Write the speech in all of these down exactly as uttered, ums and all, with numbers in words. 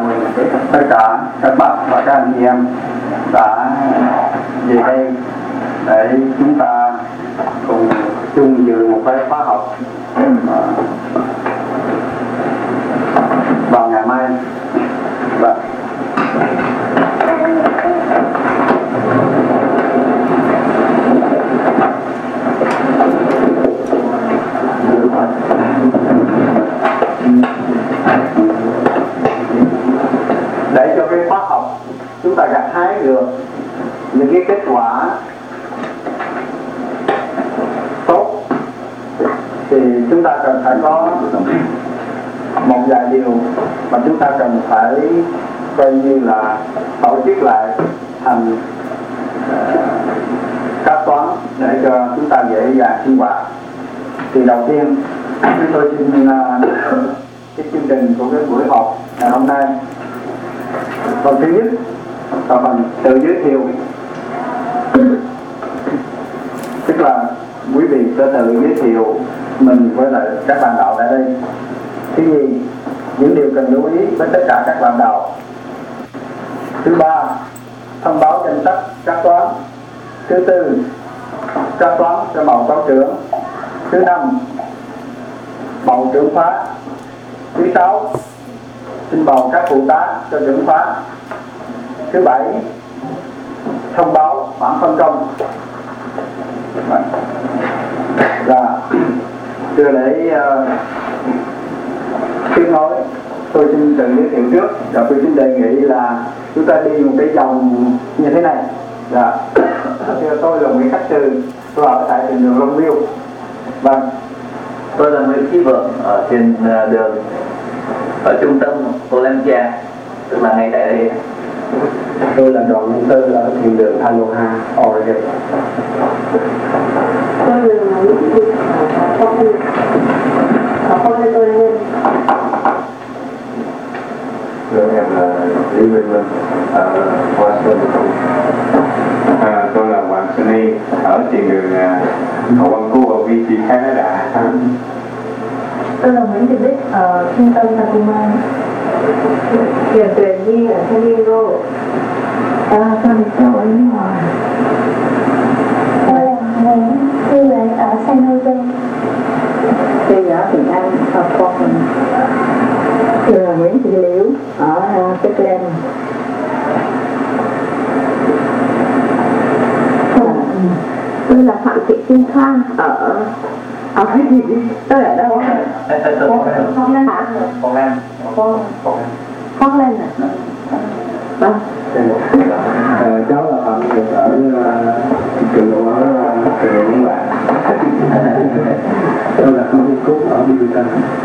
mừng tất cả các bạn và các anh em đã về đây để chúng ta cùng chung dự một cái khóa học vào ngày mai. Và để cho cái khóa học chúng ta gặt hái được những cái kết quả tốt thì chúng ta cần phải có một vài điều mà chúng ta cần phải coi như là tổ chức lại thành uh, các toán để cho chúng ta dễ dàng sinh hoạt. Thì đầu tiên chúng tôi xin uh, cái chương trình của cái buổi họp ngày hôm nay. Phần thứ nhất là phần tự giới thiệu, tức là quý vị sẽ tự giới thiệu mình với lại các bạn đạo tại đây. Thứ nhì, những điều cần lưu ý với tất cả các bạn đạo. Thứ ba, thông báo danh sách các toán. Thứ tư, các toán sẽ bầu toán trưởng. Thứ năm, bầu trưởng khóa. Thứ sáu, xin bầu các phụ tá cho trưởng khóa. Thứ bảy, thông báo bản phân công. Và chưa để uh, tiếng nói, tôi xin tự giới thiệu trước. Và tôi xin đề nghị là chúng ta đi một cái vòng như thế này. Dạ. Tôi là Nguyễn Khắc Trừ, tôi ở tại trên đường Long Biêu. Vâng. Tôi là Nguyễn Chí Vượng ở trên đường ở trung tâm Olympia, tức là ngay tại đây. Tôi là Đoàn Minh Tư ở thiền đường Aloha, Oregon. Tôi là Nguyễn Thị Vượng ở Phong Linh, ở Phong Linh Oregon. Rồi em là Lý Minh Minh ở Washington. À, tôi là Hoàng Sunny ở thiền đường Hồ Văn Cú ở vê tê Canada. Tôi là Nguyễn Thị Bích ở trung tâm Tacoma. Kiều Tuyền Nhi ở San Diego. À, tôi là Châu ở nước ngoài. Tôi là Nguyễn Thư Lệ ở San Jose. Tôi là Thịnh Anh ở Portland. Tôi là Nguyễn Thị Liễu ở Portland. Tôi là Phạm Thị Kim Thoa ở ở cái gì? Tôi ở đâu? Phong Lan hả? Phong Lan. Phong Lan à? Vâng. Ờ, cháu là Phạm Thị ở trường độ ở trường độ Nguyễn Bạn. Tôi là Phạm Thị Cúc ở Bibitan.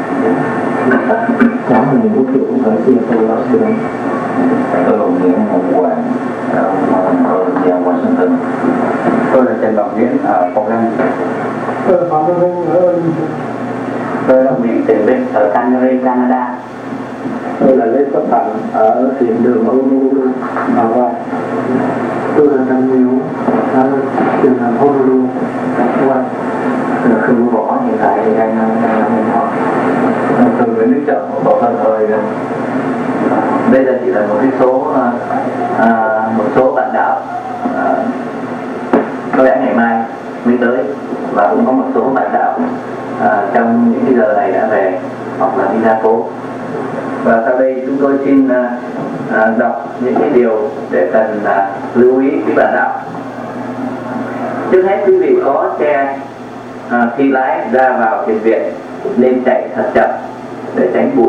Cháu là Nguyễn Quốc Chủ ở Seattle, Washington. Tôi là Nguyễn Hồng Quang ở Washington. Tôi là Trần Ngọc Nguyễn ở Portland. Tôi là Phạm Thị Vinh ở Tôi là Nguyễn Thị Bích ở Calgary, Canada. Tôi là Lê Tất Thành ở thiền đường Honolulu, Hawaii. Tôi là Trần Hiếu ở thiền đường Honolulu, Hawaii. Khương Vũ Võ hiện tại thì đang đang làm nghề họ từ cái nước chợ của Bảo Thân ơi. Đây là chỉ là một cái số à, một số bạn đạo à, có lẽ ngày mai mới tới, và cũng có một số bạn đạo à, trong những cái giờ này đã về hoặc là đi ra phố. Và sau đây chúng tôi xin à, à, đọc những cái điều để cần à, lưu ý với bạn đạo. Trước hết quý vị có xe à, khi lái ra vào thiền viện nên chạy thật chậm để tránh bụi.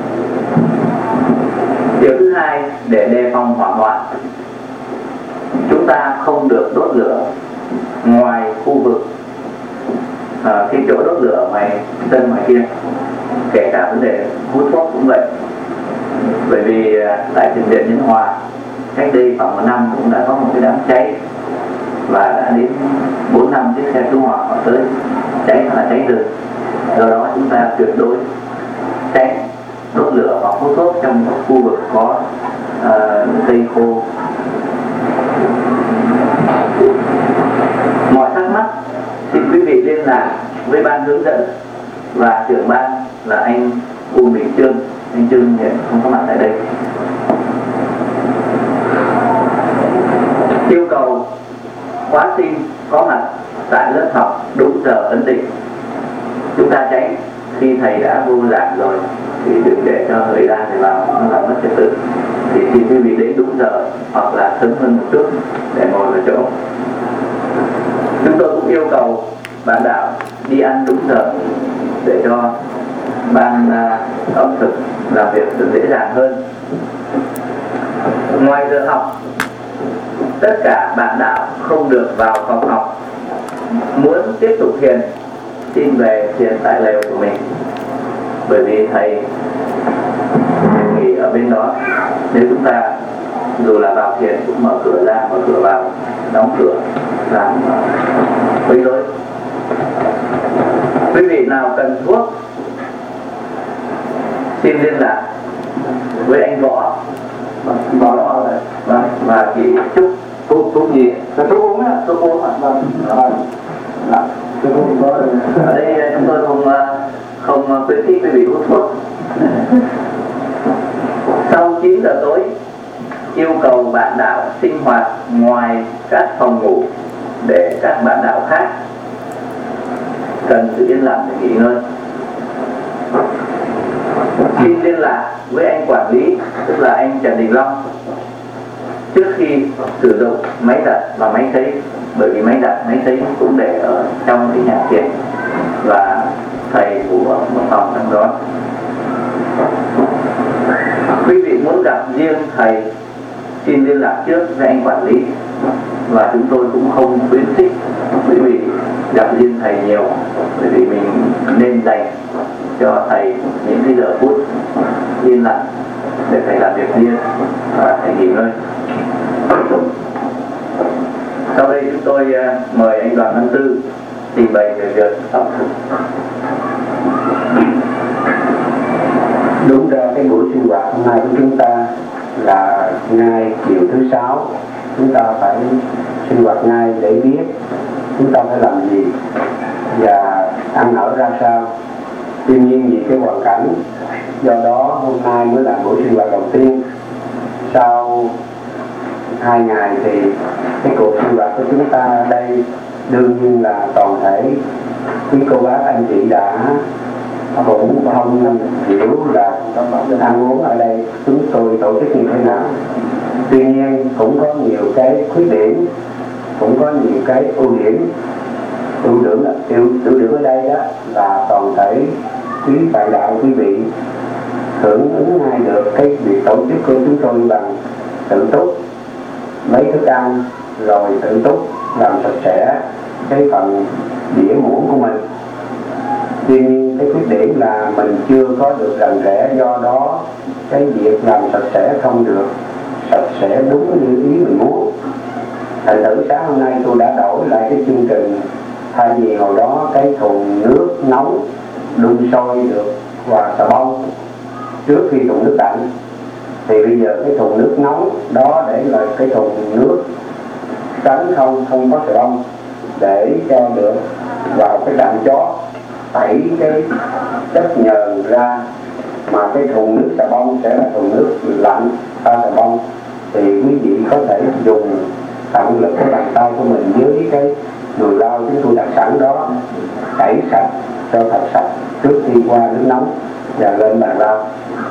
Điều thứ hai, để đề phòng hỏa hoạn, chúng ta không được đốt lửa ngoài khu vực à, cái chỗ đốt lửa ngoài sân ngoài kia, kể cả vấn đề hút thuốc cũng vậy. Bởi vì à, tại thiền viện Nhân Hòa cách đây khoảng một năm cũng đã có một cái đám cháy, và đã đến bốn năm chiếc xe cứu hỏa họ tới, cháy là cháy rừng. Do đó chúng ta tuyệt đối tránh đốt lửa hoặc hút thuốc trong khu vực có uh, cây khô. Mọi thắc mắc xin quý vị liên lạc với ban hướng dẫn và trưởng ban là anh Uông Bình Trương anh Trưng hiện không có mặt tại đây. Yêu cầu khóa sinh có mặt tại lớp học đúng giờ ấn định. Chúng ta tránh khi thầy đã vô giảng rồi thì đừng để cho thời gian thầy vào nó làm mất trật tự. Thì xin quý vị đến đúng giờ hoặc là sớm hơn một chút để ngồi vào chỗ. Chúng tôi cũng yêu cầu bạn đạo đi ăn đúng giờ để cho ban uh, ẩm thực làm việc được dễ dàng hơn. Ngoài giờ học, tất cả bạn đạo không được vào phòng học. Muốn tiếp tục thiền, xin về thiền tại lều của mình, bởi vì thầy nghỉ ở bên đó. Nếu chúng ta dù là vào thiền cũng mở cửa ra, mở cửa vào, đóng cửa làm quấy rối. Quý vị nào cần thuốc xin liên lạc với anh Võ Võ đó và, và chị Trúc. Thuốc thuốc gì? Là thuốc uống á, thuốc uống ạ. Vâng. Vâng. Thuốc uống có rồi. Ở đây chúng tôi không không khuyến khích quý vị hút thuốc. Sau chín giờ tối yêu cầu bạn đạo sinh hoạt ngoài các phòng ngủ để các bạn đạo khác cần sự yên lặng để nghỉ ngơi. Xin liên lạc với anh quản lý, tức là anh Trần Đình Long, trước khi sử dụng máy giặt và máy sấy, bởi vì máy giặt, máy sấy cũng để ở trong cái nhà thiền và thầy của một phòng trong đó. Quý vị muốn gặp riêng thầy xin liên lạc trước với anh quản lý, và chúng tôi cũng không khuyến khích quý vị gặp riêng thầy nhiều, bởi vì mình nên dành cho thầy những cái giờ phút yên lặng để thầy làm việc riêng và thầy nghỉ ngơi. Sau đây chúng tôi mời anh Đoàn Văn Tư trình bày về việc ẩm thực. Đúng ra cái buổi sinh hoạt hôm nay của chúng ta là ngày chiều thứ sáu, chúng ta phải sinh hoạt ngay để biết chúng ta phải làm gì và ăn ở ra sao. Tuy nhiên vì cái hoàn cảnh, do đó hôm nay mới là buổi sinh hoạt đầu tiên. Sau hai ngày thì cái cuộc sinh hoạt của chúng ta ở đây đương nhiên là toàn thể quý cô bác anh chị đã cũng không hiểu là ăn uống ở đây chúng tôi tổ chức như thế nào. Tuy nhiên cũng có nhiều cái khuyết điểm, cũng có nhiều cái ưu điểm. Ưu điểm ưu, ưu điểm ở đây đó là toàn thể quý bạn đạo quý vị hưởng ứng ngay được cái việc tổ chức của chúng tôi bằng tự túc lấy thức ăn, rồi tự túc làm sạch sẽ cái phần đĩa muỗng của mình. Tuy nhiên cái khuyết điểm là mình chưa có được rành rẽ, do đó cái việc làm sạch sẽ không được sạch sẽ đúng như ý mình muốn. Thành thử sáng hôm nay tôi đã đổi lại cái chương trình, thay vì hồi đó cái thùng nước nóng đun sôi được và xà bông trước khi thùng nước lạnh, thì bây giờ cái thùng nước nóng đó để là cái thùng nước trắng không không có xà bông, để cho được vào cái đạm chó tẩy cái chất nhờn ra, mà cái thùng nước xà bông sẽ là thùng nước lạnh pha xà bông. Thì quý vị có thể dùng tận lực cái bàn tay của mình dưới cái nồi lau chúng tôi đặt sẵn đó, tẩy sạch cho thật sạch trước khi qua nước nóng và lên bàn lau.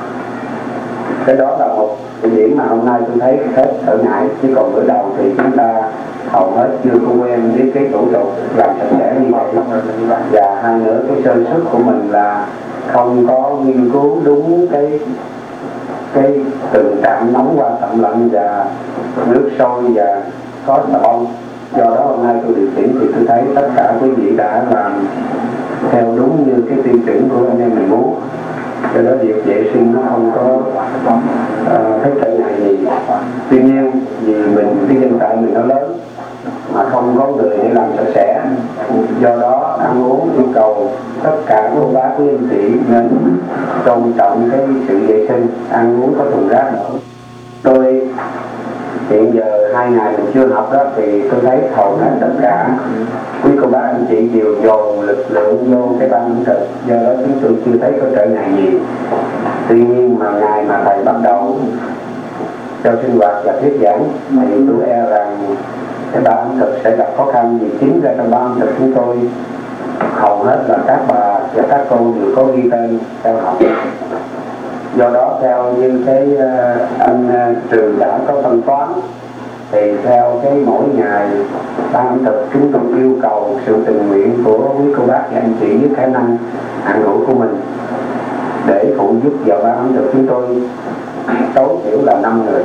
Cái đó là một cái điểm mà hôm nay tôi thấy hết trở ngại, chứ còn bữa đầu thì chúng ta hầu hết chưa có quen với cái thủ tục làm sạch sẽ như vậy. Và hai nữa cái sơ suất của mình là không có nghiên cứu đúng cái cái từ tạm nóng qua tạm lạnh và nước sôi và có xà bông. Do đó hôm nay tôi điều chỉnh thì tôi thấy tất cả quý vị đã làm theo đúng như cái tiêu chuẩn của anh em mình muốn. Cho đó việc vệ sinh nó không có uh, thấy trở ngại gì. Tuy nhiên vì mình cái dân tại mình nó lớn mà không có người để làm sạch sẽ, do đó ăn uống yêu cầu tất cả cô bác quý anh chị nên tôn trọng cái sự vệ sinh, ăn uống có thùng rác nữa. Tôi hiện giờ hai ngày mình chưa học đó thì tôi thấy hầu hết tất cả quý cô bác anh chị đều dồn lực lượng vô cái ban ẩm thực, do đó chúng tôi chưa thấy có trở ngại gì. Tuy nhiên mà ngày mà thầy bắt đầu cho sinh hoạt và thuyết giảng thì tôi e rằng cái ban ẩm thực sẽ gặp khó khăn, vì chính ra trong ban ẩm thực chúng tôi hầu hết là các bà và các cô đều có ghi tên theo học. Do đó theo như cái uh, anh uh, Trường đã có phân toán thì theo cái mỗi ngày ban ẩm thực chúng tôi yêu cầu sự tình nguyện của quý cô bác và anh chị với khả năng hạn hữu của mình để phụ giúp vào ban ẩm thực chúng tôi tối thiểu là năm người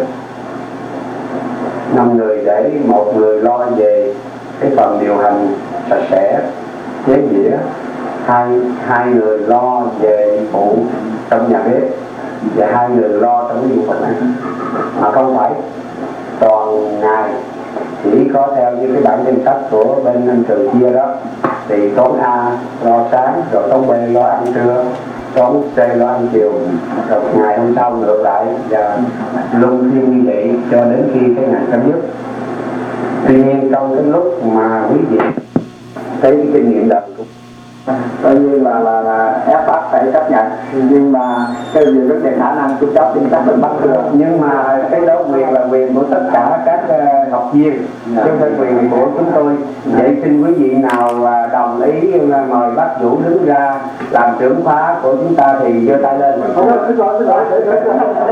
năm người để một người lo về cái phần điều hành sạch sẽ chế dĩa, hai hai người lo về phụ trong nhà bếp và hai người lo trong cái vụ phần ăn, mà không phải toàn ngày chỉ có theo như cái bản danh sách của bên anh Trường chia đó, thì toán A lo sáng, rồi toán B lo ăn trưa, toán C lo ăn chiều, rồi ngày hôm sau ngược lại, và luân phiên như vậy cho đến khi cái ngày chấm dứt. Tuy nhiên trong cái lúc mà quý vị thấy cái kinh nghiệm đời cũng coi như là là, là ép bắt phải chấp nhận, nhưng mà cái việc vấn đề khả năng chúng cháu tin chắc mình bắt được, nhưng mà cái đó quyền là quyền của tất cả các uh, học viên, chứ không phải quyền của chúng tôi. Vậy xin quý vị nào uh, đồng ý uh, mời bác Vũ đứng ra làm trưởng khóa của chúng ta thì giơ tay lên. Không có, cứ gọi, cứ gọi, để để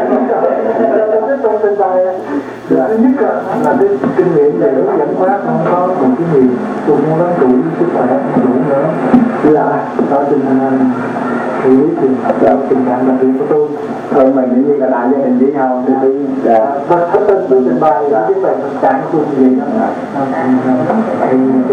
để trong trên bài thứ nhất là cái kinh nghiệm về hướng dẫn khóa không có cùng kinh nghiệm, cùng môn lớn tuổi sức khỏe không đủ nữa. Là đó trình thì tình tình cảm đặc biệt của tôi. Thôi mình những gì là đại gia đình với nhau thì tôi và hết tên tôi trình bày là cái bài trạng của tôi gì đó thì tôi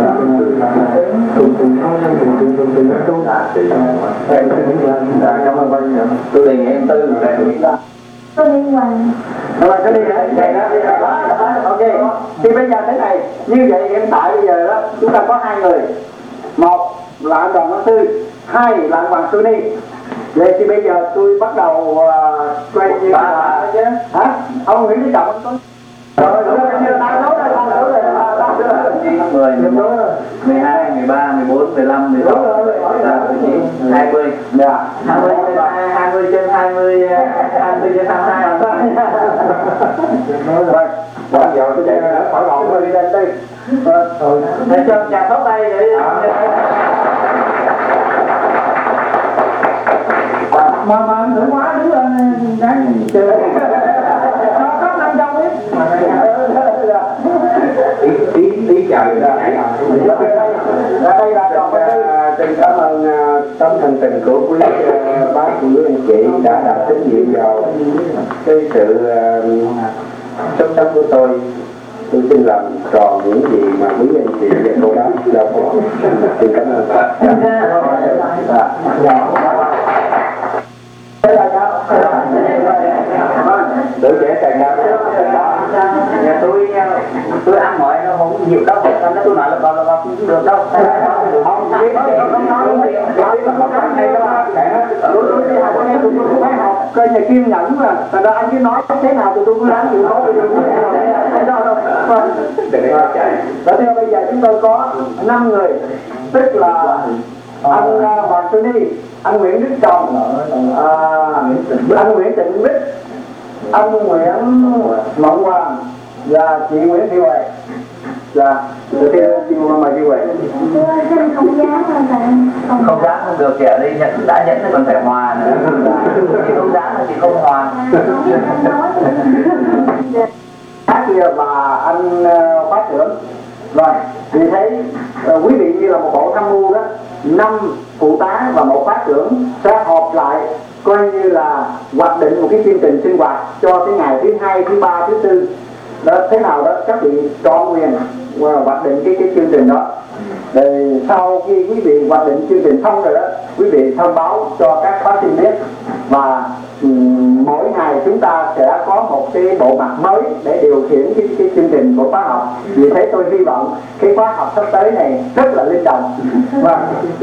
cùng cùng có nhân cùng cùng cùng cùng tôi em cảm ơn bạn. Tôi đề nghị em Tư về Tôi liên quan. Rồi cứ đi vậy đó, đi đó. Ok. Thì bây giờ thế này, như vậy hiện tại bây giờ đó chúng ta có hai người, một là anh Đoàn Văn Tư, hai là anh Hoàng Xuân Ni. Vậy thì bây giờ tôi bắt đầu uh, quay như là chứ hả? Ông Nguyễn Đức Trọng anh có rồi rồi bây giờ tao nói rồi, tao nói rồi, tao mười, mười hai, mười ba, mười bốn, mười lăm, mười sáu, mười bảy, mười chín, hai mươi. dạ hai mươi, hai mươi trên hai mươi, hai mươi trên hai mươi hai. rồi bây giờ tôi chạy ra khỏi lộn rồi đi lên đi. Rồi để cho chàng tốt tay để mà mà nữ hóa đứng lên đáng chơi nó có năm trăm biết tí tí trời ra đây là Đoàn Văn Tư. Xin cảm ơn tấm thân tình của quý bác của quý anh chị đã đặt tín nhiệm vào cái sự xuất sắc của tôi. Tôi xin làm tròn những gì mà quý anh chị và cô bác đã phó. Xin cảm ơn. Tuổi trẻ càng cao. nhà tôi tôi ăn mọi nó không nhiều đâu, nó tôi nói là còn là không được đâu. Không biết không nói đúng việc. Không nói hay đó. Tôi tôi đi học anh tôi cũng phải học coi nhà kiên nhẫn mà. Thành ra anh cứ nói thế nào thì tôi cũng ráng chịu khó tôi được. Đó theo bây giờ chúng tôi có năm người, tức là anh Hoàng Xuân Ni, anh Nguyễn Đức Trọng, à, anh Nguyễn Tịnh Bích, anh Nguyễn Mộng Hoàng và chị Nguyễn Thị Huệ. Dạ, từ khi chị mời chị Huệ. Xin không giá không bạn. Không giá không được, kẻ đây nhận đã nhận thì còn phải hòa nữa. Chị không giá là chị không hòa. Khác kia là anh Phó trưởng. Rồi, vì thế quý vị như là một bộ tham mưu đó, năm phụ tá và một phát trưởng sẽ họp lại coi như là hoạch định một cái chương trình sinh hoạt cho cái ngày thứ hai, thứ ba, thứ tư đó, thế nào đó các vị trọn quyền hoạch định cái cái chương trình đó. Rồi sau khi quý vị hoạch định chương trình xong rồi đó, quý vị thông báo cho các phát sinh biết, và um, mỗi ngày chúng ta sẽ có một cái bộ mặt mới để điều khiển cái, cái chương trình của khóa học. Vì thế tôi hy vọng cái khóa học sắp tới này rất là linh động. Vâng.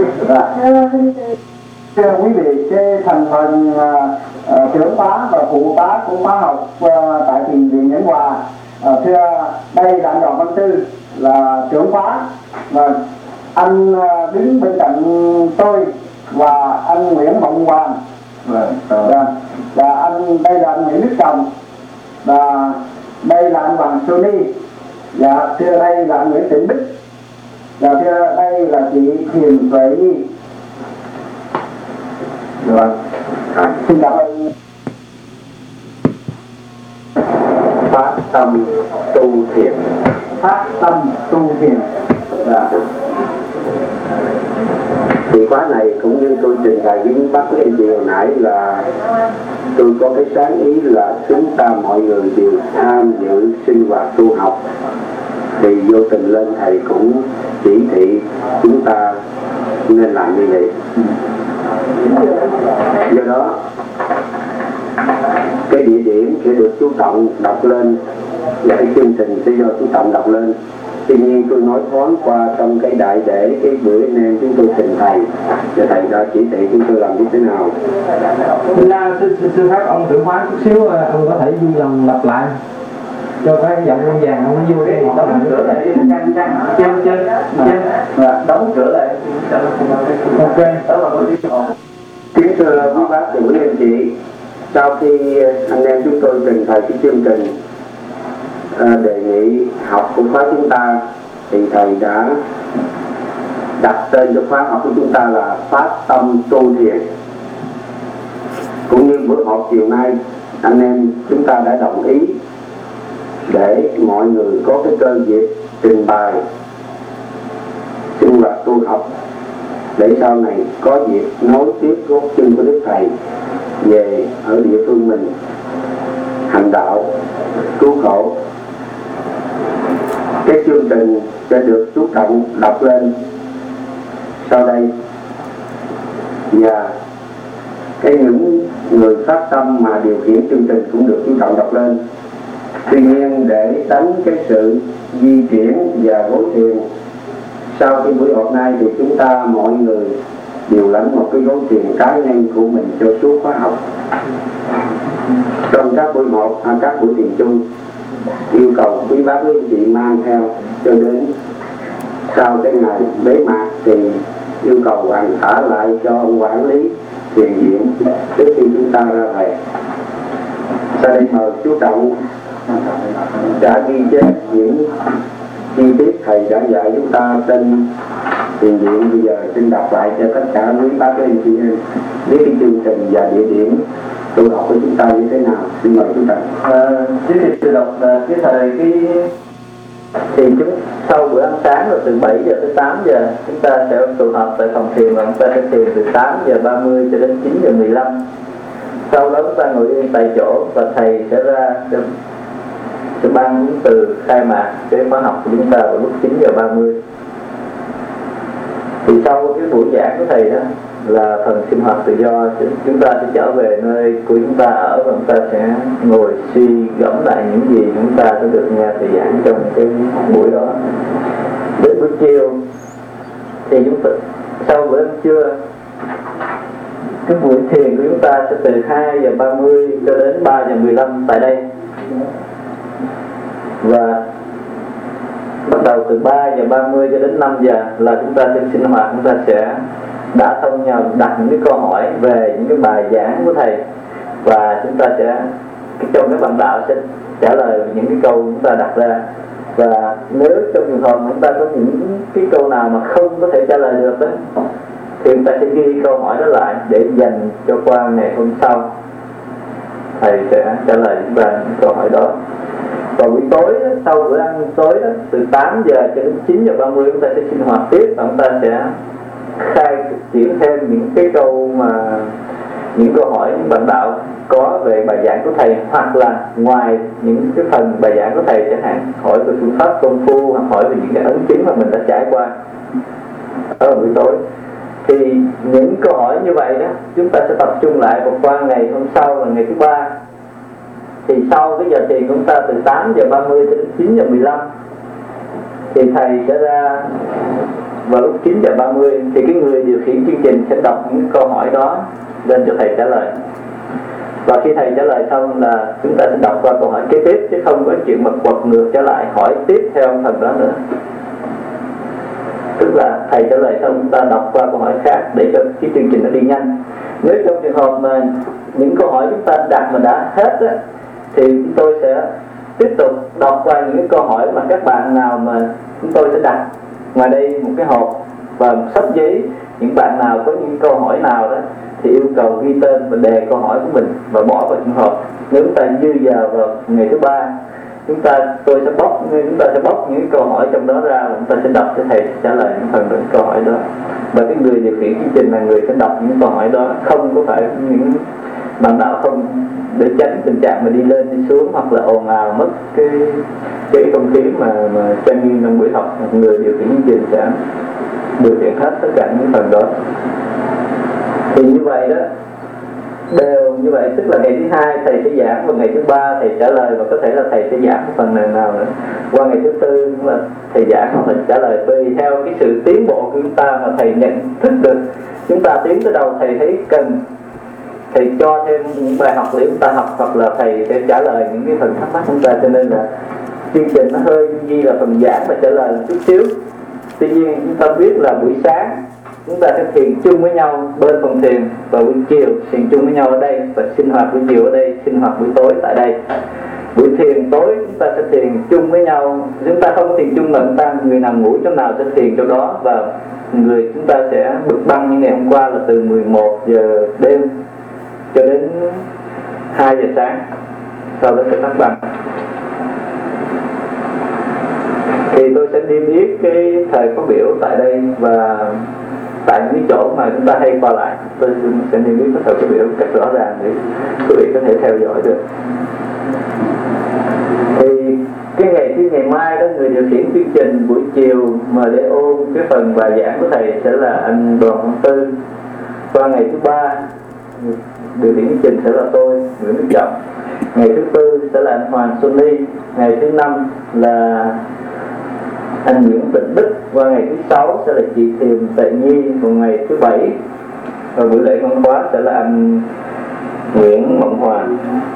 Thưa quý vị, cái thành phần uh, uh, trưởng khóa và phụ khóa của khóa học uh, tại thiền viện Nhẫn Hòa, uh, thưa đây là anh Đoàn Văn Tư là trưởng khóa, và anh uh, đứng bên cạnh tôi và anh Nguyễn Mộng Hoàng Vâng. Và, và anh đây là anh Nguyễn Đức Trọng, và đây là anh Hoàng Sony, và thưa đây là anh Nguyễn Tịnh Bích, và thưa đây là chị Thiền Tuệ Nhi. Vâng. À, xin cảm ơn. Phát tâm tu thiền. Phát tâm tu thiền. Dạ. Thì khóa này cũng như tôi trình bày với bác với anh chị hồi nãy là tôi có cái sáng ý là chúng ta mọi người đều tham dự sinh hoạt tu học, thì vô tình lên thầy cũng chỉ thị chúng ta nên làm như vậy. Do đó cái địa điểm sẽ được chú Trọng đọc lên và cái chương trình sẽ do chú Trọng đọc lên. Tuy nhiên tôi nói thoáng qua trong cái đại để cái bữa anh em chúng tôi trình thầy và thầy đã chỉ thị chúng tôi làm như thế nào. Thực ra sư, sư, sư phát ông trưởng hóa chút xíu, ông có thể vui lòng lặp lại cho cái giọng con vàng ông nó vui cái ngọt đóng cửa lại đi, chăng chăng chân chân chân và đóng cửa lại cho nó không có ok. đó là một cái ổn. Kính thưa quý bác và quý anh chị, sau khi anh em chúng tôi trình thầy cái chương trình à, đề nghị học của khóa chúng ta, thì thầy đã đặt tên cho khóa học của chúng ta là Phát Tâm Tu Thiền. Cũng như buổi họp chiều nay, anh em chúng ta đã đồng ý để mọi người có cái cơ dịp trình bày sinh hoạt tu học, để sau này có dịp nối tiếp gót chân của Đức Thầy về ở địa phương mình hành đạo cứu khổ. Cái chương trình sẽ được chú Trọng đọc lên sau đây, và cái những người phát tâm mà điều khiển chương trình cũng được chú Trọng đọc lên. Tuy nhiên để tránh cái sự di chuyển và gối thiền, sau khi buổi họp nay thì chúng ta mọi người đều lãnh một cái gối thiền cá nhân của mình cho suốt khóa học. Trong các buổi họp hay các buổi thiền chung, yêu cầu quý bác quý anh chị mang theo cho đến sau cái ngày bế mạc thì yêu cầu hoàn thả lại cho ông quản lý thiền viện trước khi chúng ta ra về. Sau đây mời chú Trọng đã ghi chép những chi tiết thầy đã dạy chúng ta trên thiền viện. Bây giờ xin đọc lại cho tất cả quý bác quý anh chị em biết cái chương trình và địa điểm tu học của chúng ta như thế nào. Xin mời chú Trọng. À, trước khi tôi đọc cái thời cái thì chúng sau bữa ăn sáng là từ bảy giờ tới tám giờ chúng ta sẽ tụ họp tại phòng thiền, và chúng ta sẽ thiền từ tám giờ ba mươi cho đến chín giờ mười lăm. Sau đó chúng ta ngồi yên tại chỗ và thầy sẽ ra sẽ, sẽ ban huấn từ khai mạc cái khóa học của chúng ta vào lúc chín giờ ba mươi. Thì sau cái buổi giảng của thầy đó là phần sinh hoạt tự do, chúng ta sẽ trở về nơi của chúng ta ở và chúng ta sẽ ngồi suy gẫm lại những gì chúng ta đã được nghe thầy giảng trong cái buổi đó. Đến buổi chiều thì chúng ta sau bữa ăn trưa, cái buổi thiền của chúng ta sẽ từ hai giờ ba mươi cho đến ba giờ mười lăm tại đây, và bắt đầu từ ba giờ ba mươi cho đến năm giờ là chúng ta sẽ sinh hoạt. Chúng ta sẽ đã thông nhau đặt những cái câu hỏi về những cái bài giảng của thầy, và chúng ta sẽ trong các bạn đạo sẽ trả lời những cái câu chúng ta đặt ra. Và nếu trong trường hợp chúng ta có những cái câu nào mà không có thể trả lời được đó, thì chúng ta sẽ ghi câu hỏi đó lại để dành cho qua ngày hôm sau thầy sẽ trả lời chúng ta những câu hỏi đó. Và buổi tối đó, sau bữa ăn tối đó, từ tám giờ cho đến chín giờ ba mươi chúng ta sẽ sinh hoạt tiếp, và chúng ta sẽ khai triển thêm những cái câu mà những câu hỏi những bạn đạo có về bài giảng của thầy, hoặc là ngoài những cái phần bài giảng của thầy chẳng hạn hỏi về phương pháp công phu, hoặc hỏi về những cái ấn chứng mà mình đã trải qua ở buổi tối. Thì những câu hỏi như vậy đó chúng ta sẽ tập trung lại vào qua ngày hôm sau là ngày thứ ba. Thì sau cái giờ thiền của chúng ta từ tám giờ ba mươi đến chín giờ mười lăm thì thầy sẽ ra vào lúc chín giờ ba mươi, thì cái người điều khiển chương trình sẽ đọc những câu hỏi đó lên cho thầy trả lời. Và khi thầy trả lời xong là chúng ta sẽ đọc qua câu hỏi kế tiếp, chứ không có chuyện mà quật ngược trở lại hỏi tiếp theo phần đó nữa. tức là thầy trả lời xong chúng ta đọc qua câu hỏi khác để cho cái chương trình nó đi nhanh. Nếu trong trường hợp mà những câu hỏi chúng ta đặt mà đã hết á, thì tôi sẽ tiếp tục đọc qua những cái câu hỏi mà các bạn nào mà chúng tôi sẽ đặt ngoài đây một cái hộp và một sắp giấy. Những bạn nào có những câu hỏi nào đó thì yêu cầu ghi tên và đề câu hỏi của mình và bỏ vào trường hợp. Nếu chúng ta dư giờ vào ngày thứ ba, chúng ta tôi sẽ bóc chúng ta sẽ bóc những câu hỏi trong đó ra và chúng ta sẽ đọc cho thầy trả lời những phần những câu hỏi đó. Và cái người điều khiển chương trình là người sẽ đọc những câu hỏi đó, không có phải những bạn đạo không, để tránh tình trạng mà đi lên đi xuống hoặc là ồn ào mất cái cái không khí mà mà trang nghiêm trong buổi học. Người điều khiển chương trình sẽ điều khiển hết tất cả những phần đó. Thì như vậy đó, đều như vậy, tức là ngày thứ hai thầy sẽ giảng và ngày thứ ba thầy trả lời, và có thể là thầy sẽ giảng phần nào nào nữa. Qua ngày thứ tư cũng là thầy giảng hoặc thầy trả lời, tùy theo cái sự tiến bộ của chúng ta mà thầy nhận thức được chúng ta tiến tới đâu, thầy thấy cần thầy cho thêm những bài học để chúng ta học, hoặc là thầy sẽ trả lời những cái phần thắc mắc của chúng ta. Cho nên là chương trình nó hơi như là phần giảng và trả lời một chút xíu. Tuy nhiên chúng ta biết là buổi sáng chúng ta sẽ thiền chung với nhau bên phòng thiền, và buổi chiều thiền chung với nhau ở đây, và sinh hoạt buổi chiều ở đây, sinh hoạt buổi tối tại đây. Buổi thiền tối chúng ta sẽ thiền chung với nhau, chúng ta không có thiền chung là chúng ta người nào ngủ chỗ nào sẽ thiền chỗ đó, và người chúng ta sẽ bực băng như ngày hôm qua là từ mười một giờ đêm cho đến hai giờ sáng, sau đó sẽ tắt băng. Thì tôi sẽ niêm yết cái thời phát biểu tại đây, và tại những chỗ mà chúng ta hay qua lại tôi sẽ niêm yết cái thời phát biểu cách rõ ràng để quý vị có thể theo dõi được. Thì cái ngày thứ ngày mai đó, người điều khiển chương trình buổi chiều mà để ôn cái phần bài giảng của thầy sẽ là anh Đoàn Văn Tư. Qua ngày thứ ba điều khiển chương trình sẽ là tôi, Nguyễn Đức Trọng. Ngày thứ tư sẽ là anh Hoàng Xuân Ly. Ngày thứ năm là anh Nguyễn Tịnh Đức. Qua ngày thứ sáu sẽ là chị Thiềm Tệ Nhi. Còn ngày thứ bảy và buổi lễ ngoại khóa sẽ là anh Nguyễn Mộng Hoàng.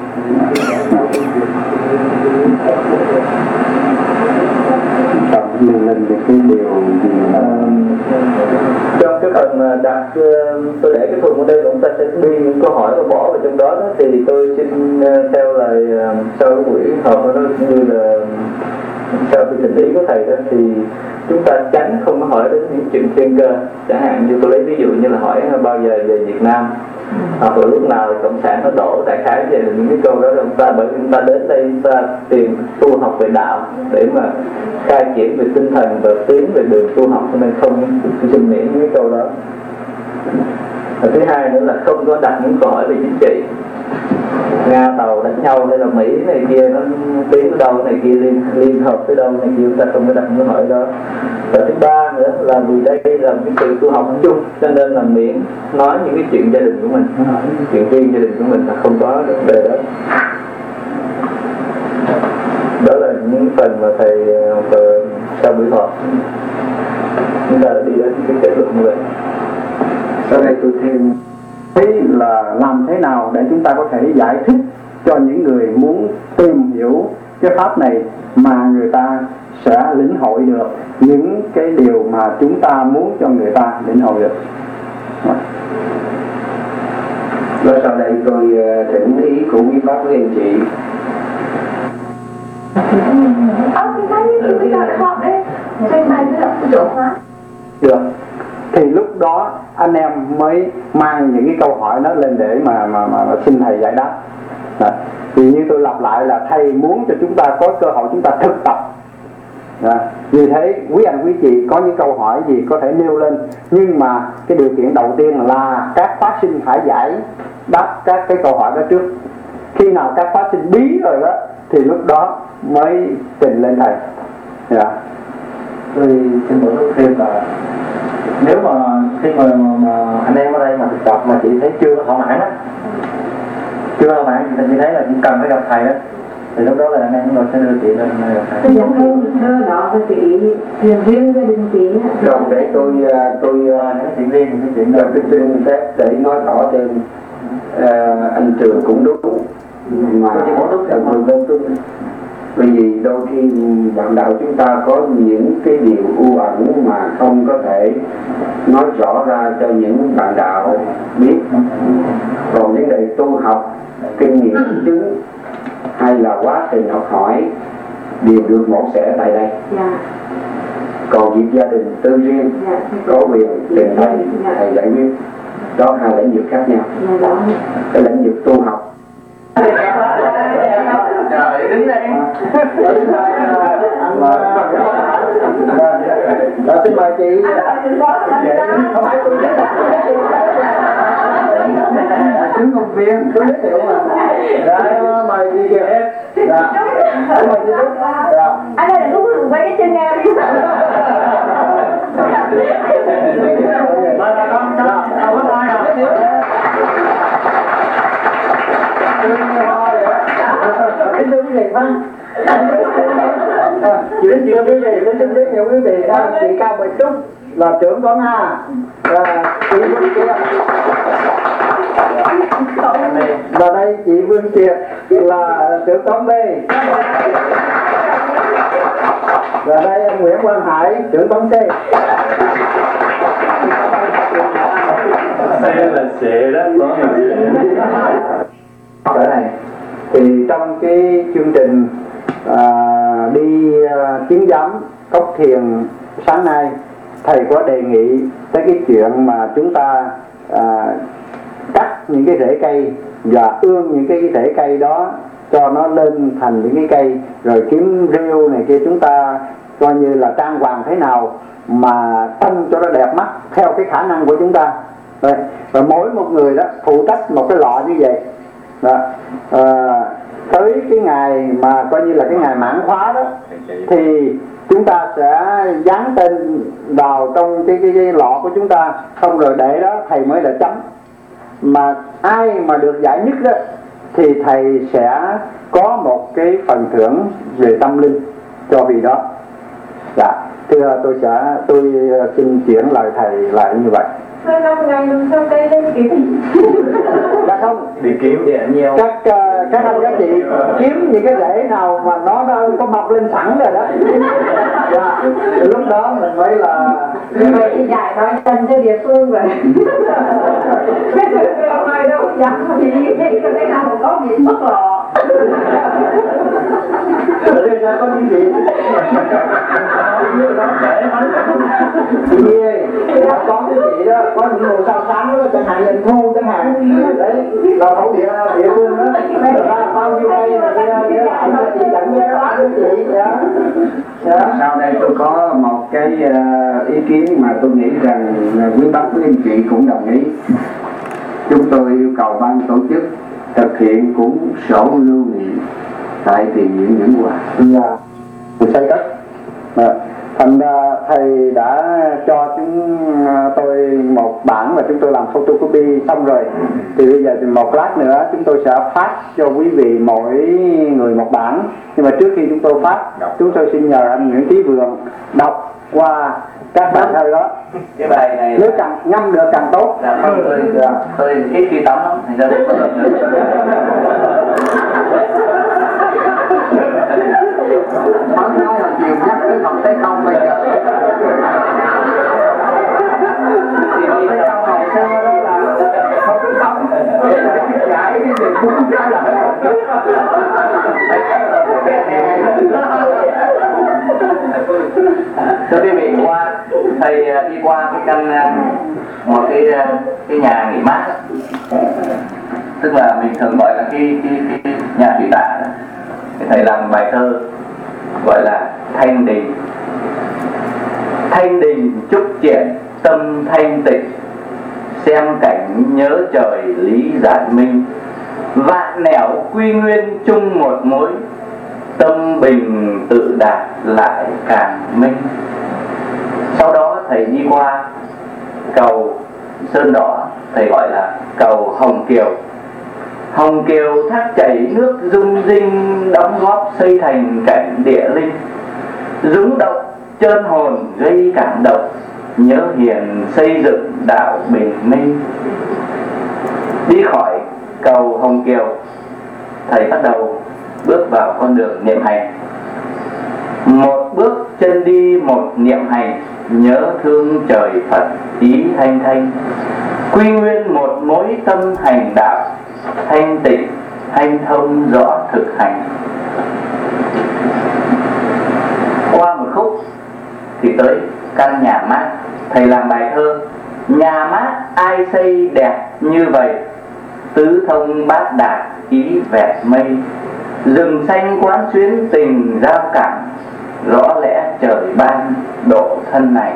Mình lên được cái điều gì à, trong cái phần đặt tôi để cái thùng ở đây, chúng ta sẽ đi những câu hỏi và bỏ vào trong đó, đó thì tôi xin theo lời sau cái buổi họp đó, cũng như là sau cái trình ý của thầy đó, thì chúng ta tránh không có hỏi đến những chuyện thiên cơ. Chẳng hạn như tôi lấy ví dụ như là hỏi bao giờ về Việt Nam, hoặc là lúc nào cộng sản nó đổ, đại khái về những cái câu đó là chúng ta, bởi vì chúng ta đến đây chúng ta tìm tu học về đạo để mà khai triển về tinh thần và tiến về đường tu học, cho nên không xin miễn những cái câu đó. Và thứ hai nữa là không có đặt những câu hỏi về chính trị, Nga Tàu đánh nhau hay là Mỹ này kia nó tiến tới đâu này kia, liên liên hợp tới đâu này kia, chúng ta không có đặt những câu hỏi đó. Và thứ ba nữa là vì đây là cái sự tu học chung, cho nên là miễn nói những cái chuyện gia đình của mình, chuyện riêng gia đình của mình là không có vấn đề đó. Đó là những phần mà thầy uh, sau buổi họp chúng ta đã đi đến cái kết luận như vậy. Sau đây tôi thêm thấy là làm thế nào để chúng ta có thể giải thích cho những người muốn tìm hiểu cái pháp này mà người ta sẽ lĩnh hội được những cái điều mà chúng ta muốn cho người ta lĩnh hội được. Và sau đây tôi thỉnh ý của quý bác với anh chị. Ơ, cái cái như bây giờ họ đấy, trên này nó là chỗ hóa. Được. Thì lúc đó anh em mới mang những cái câu hỏi đó lên để mà mà mà, mà xin thầy giải đáp. Đó. Thì như tôi lặp lại là thầy muốn cho chúng ta có cơ hội chúng ta thực tập. Đó. Vì thế quý anh quý chị có những câu hỏi gì có thể nêu lên, nhưng mà cái điều kiện đầu tiên là các phát sinh phải giải đáp các cái câu hỏi đó trước. Khi nào các phát sinh bí rồi đó thì lúc đó mới trình lên thầy. Dạ. Tôi xin bổ sung thêm là nếu mà khi mà, mà, mà anh em ở đây mà thực tập mà chị thấy chưa thỏa mãn á, chưa thỏa mãn thì chị thấy là chị cần phải gặp thầy á, thì lúc đó là anh em chúng tôi sẽ đưa chị lên gặp thầy. Tôi nhận hơn thơ đó với chị riêng riêng gia đình chị á. Rồi để tôi tôi những chuyện riêng những chuyện đó tôi xin phép để nói rõ thêm. À, anh Trường cũng đúng mà tôi chỉ bổ sung thêm tôi Bởi vì đôi khi bạn đạo chúng ta có những cái điều u ẩn mà không có thể nói rõ ra cho những bạn đạo biết. Còn vấn đề tu học, kinh nghiệm chứng hay là quá trình học hỏi đều được mổ xẻ tại đây. Dạ. Còn việc gia đình tư riêng Dạ. có quyền tìm thầy, thầy giải quyết. Đó hai lĩnh vực khác nhau. Dạ. Cái lĩnh vực tu học. Trời, đứng đây. Rồi xin mời chị. Không phải tôi giới thiệu. Chứng công viên, tôi giới thiệu mà. Rồi mời chị kìa. Dạ. Mời chị Trúc. Dạ. Anh ơi, đừng có quay cái chân em đi. Mời bà con, con có tay à? Kính thưa quý vị, vâng. Chị đến chị quý vị, tôi xin giới thiệu quý vị đó, chị Cao Bạch Trúc là trưởng toán A, và chị Vương Kiệt. Và đây chị Vương Kiệt là trưởng toán B. Và đây anh Nguyễn Quang Hải trưởng toán C. Đây là C đó, toán là C. Ở này thì trong cái chương trình à, đi à, chứng giám cốc thiền sáng nay, thầy có đề nghị tới cái chuyện mà chúng ta à, cắt những cái rễ cây và ương những cái rễ cây đó cho nó lên thành những cái cây, rồi kiếm rêu này kia chúng ta coi như là trang hoàng thế nào mà trông cho nó đẹp mắt theo cái khả năng của chúng ta. Rồi, và mỗi một người đó phụ trách một cái lọ như vậy. Đó. À, tới cái ngày mà coi như là cái ngày mãn khóa đó thì chúng ta sẽ dán tên vào trong cái, cái, cái lọ của chúng ta, xong rồi để đó thầy mới là chấm. Mà ai mà được giải nhất đó thì thầy sẽ có một cái phần thưởng về tâm linh cho vị đó. Dạ, thưa tôi sẽ tôi xin chuyển lời thầy lại như vậy. Thôi năm ngày luôn sau đây lên kịp. Dạ không, Đi kiếm thì nhiều. các uh, các anh các chị kiếm những cái rễ nào mà nó đã có mọc lên sẵn rồi đó. Dạ, lúc đó mình mới là Rồi đi dạy nói chân cho địa phương rồi. Cái thứ ông nói đâu dặn thì như thế cho cái nào có gì mất lọ. ở đây ra có những gì chị ơi, có cái chị đó có những màu sao sáng đó, chẳng hạn hình thu chẳng hạn đấy là thổ địa địa phương đó, ra bao nhiêu cây là kia lại cho chị dẫn cái đó với chị đó. Sau đây tôi có một cái uh, ý kiến mà tôi nghĩ rằng uh, quý bác quý anh chị cũng đồng ý. Chúng tôi yêu cầu ban tổ chức thực hiện cúng sổ lưu niệm tại tiền viện Nguyễn Hòa. Dạ, tôi xây cất. À, thành ra thầy đã cho chúng tôi một bản và chúng tôi làm photocopy xong rồi. Thì bây giờ thì một lát nữa chúng tôi sẽ phát cho quý vị mỗi người một bản. Nhưng mà trước khi chúng tôi phát, chúng tôi xin nhờ anh Nguyễn Trí Vượng đọc qua các bài thơ đó. Cái bài này Nếu càng ngâm được càng tốt. là không, tôi, Dạ. tôi ít khi tắm lắm, thành ra tôi không được. Mới nói là chiều nhắc tới Phật tới không bây giờ. Thì cái trong ngày xưa đó là không có sống. Giải cái gì cũng trái lại. Thưa quý vị, qua thầy đi qua cái căn một cái cái nhà nghỉ mát, tức là mình thường gọi là cái cái, cái nhà thủy tạ. Thầy làm bài thơ gọi là Thanh Đình. Thanh Đình trúc triển tâm thanh tịnh, xem cảnh nhớ trời lý giải minh. Vạn nẻo quy nguyên chung một mối, tâm bình tự đạt lại càng minh. Sau đó thầy đi qua cầu Sơn Đỏ, thầy gọi là cầu Hồng Kiều. Hồng Kiều thác chảy nước rung rinh, đóng góp xây thành cảnh địa linh. Rúng động trơn hồn gây cảm động, nhớ hiền xây dựng đạo bình minh. Đi khỏi cầu Hồng Kiều, thầy bắt đầu bước vào con đường niệm hành. Một bước chân đi một niệm hành, nhớ thương trời Phật ý thanh thanh. Quy nguyên một mối tâm hành đạo, thanh tịnh thanh thông rõ thực hành. Qua một khúc thì tới căn nhà mát. Thầy làm bài thơ: nhà mát ai xây đẹp như vậy, tứ thông bát đạt ý vẹt mây. Rừng xanh quán xuyến tình giao cảm, rõ lẽ trời ban độ thân này.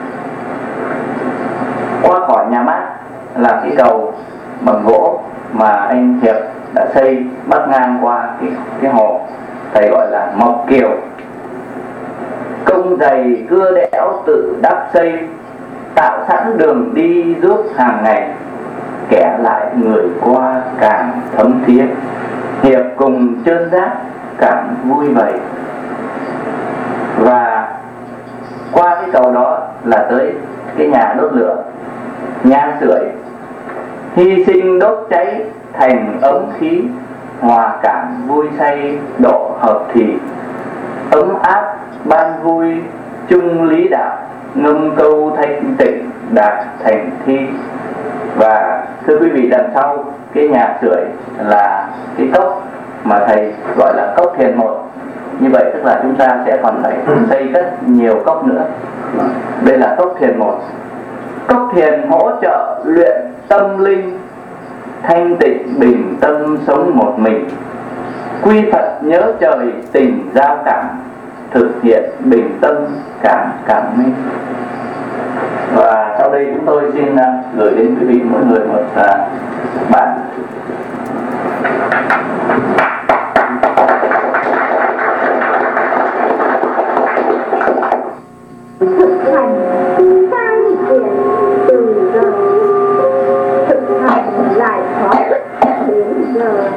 Qua khỏi nhà mát là cái cầu bằng gỗ mà anh Hiệp đã xây bắc ngang qua cái, cái hồ, thầy gọi là Mộc Kiều. Công dày cưa đẽo tự đắp xây, tạo sẵn đường đi giúp hàng ngày. Kẻ lại người qua càng thấm thiết, Hiệp cùng trơn giác cảm vui vầy. Và qua cái cầu đó là tới cái nhà đốt lửa, nhà sưởi. Hy sinh đốt cháy thành ấm khí, hòa cảm vui say độ hợp thì. Ấm áp ban vui chung lý đạo, ngâm câu thanh tịnh đạt thành thi. Và thưa quý vị, đằng sau cái nhà sưởi là cái cốc mà thầy gọi là cốc thiền một. Như vậy tức là chúng ta sẽ còn phải xây rất nhiều cốc nữa. Đây là cốc thiền một. Cốc thiền hỗ trợ luyện tâm linh, thanh tịnh bình tâm sống một mình. Quy Phật nhớ trời tình giao cảm, thực hiện bình tâm cảm cảm minh. Và sau đây chúng tôi xin uh, gửi đến quý vị mỗi người một uh, bản. Thực hành sang triển từ giờ, thực hành giải thoát đến giờ.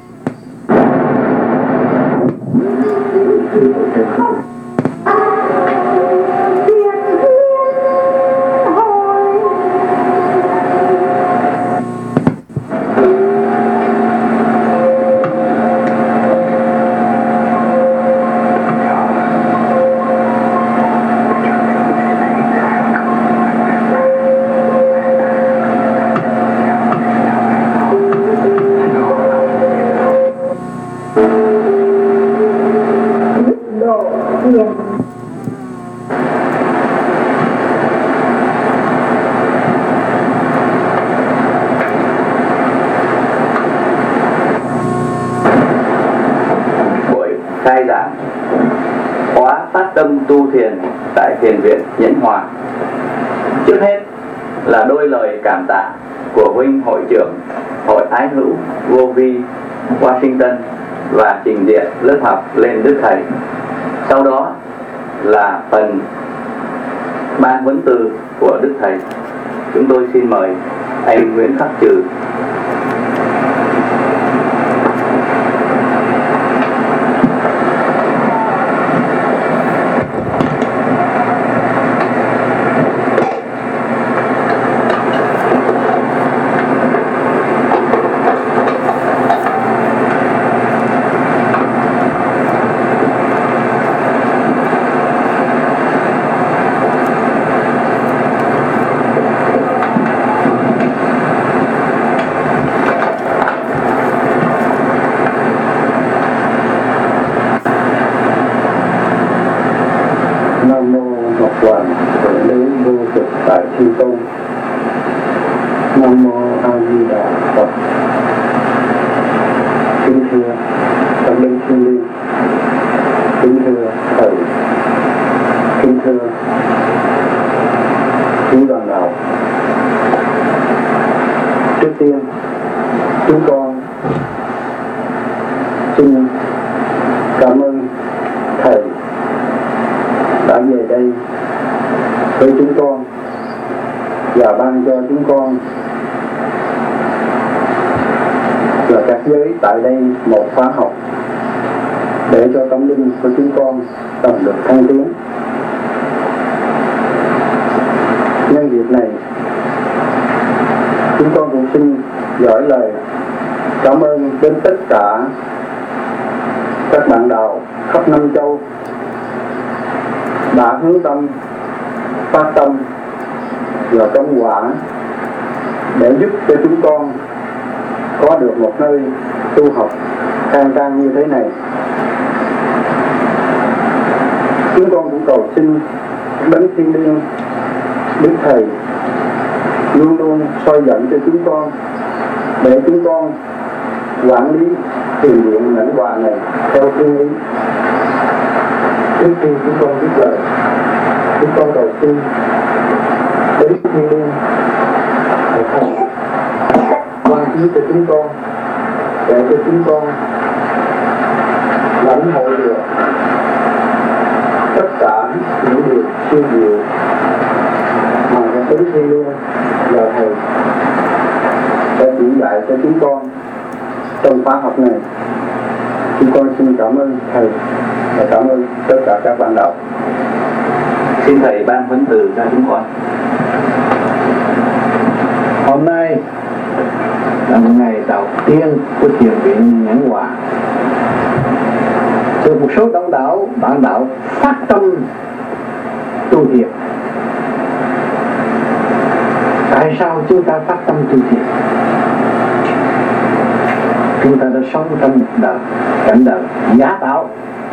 Khai giảng khóa phát tâm tu thiền tại Thiền viện Nhẫn Hòa. Trước hết là đôi lời cảm tạ của huynh hội trưởng Hội Ái Hữu Vô Vi Washington và trình diện lớp học lên Đức Thầy. Sau đó là phần ban huấn từ của Đức Thầy. Chúng tôi xin mời anh Nguyễn Khắc Trừ. Toàn khởi đến vô cực tại chư tôn. Nam mô A Di Đà Phật. Kính thưa tâm linh sinh linh, kính thưa thầy, kính thưa quý đoàn đạo. Trước tiên chúng con xin cảm ơn thầy đã về đây với chúng con và ban cho chúng con và các giới tại đây một khóa học để cho tâm linh của chúng con cần được thăng tiến. Nhân dịp này chúng con cũng xin gửi lời cảm ơn đến tất cả các bạn đạo khắp năm châu đã hướng tâm phát tâm và công quả để giúp cho chúng con có được một nơi tu học khang trang như thế này. Chúng con cũng cầu xin Đấng Thiên Liêng, Đức Thầy luôn luôn soi dẫn cho chúng con để chúng con quản lý thiền viện lãnh hòa này theo thiên ý. Trước khi chúng con biết lời, chúng con cầu xin Đấng Thiên Liêng quan chiếu cho chúng con để cho chúng con lãnh hội được tất cả những điều siêu diệu mà cái Đấng Thiên Liêng và Thầy sẽ chỉ dạy cho chúng con trong khóa học này. Chúng con xin cảm ơn Thầy và cảm ơn tất cả các bạn đạo. Xin Thầy ban huấn từ cho chúng con. Hôm nay là một ngày đầu tiên của thiền viện Nhẫn Hòa. Được một số đông đảo bạn đạo phát tâm tu thiền. Tại sao chúng ta phát tâm tu thiền? Chúng ta đã sống trong một đời cảnh đời giả tạo,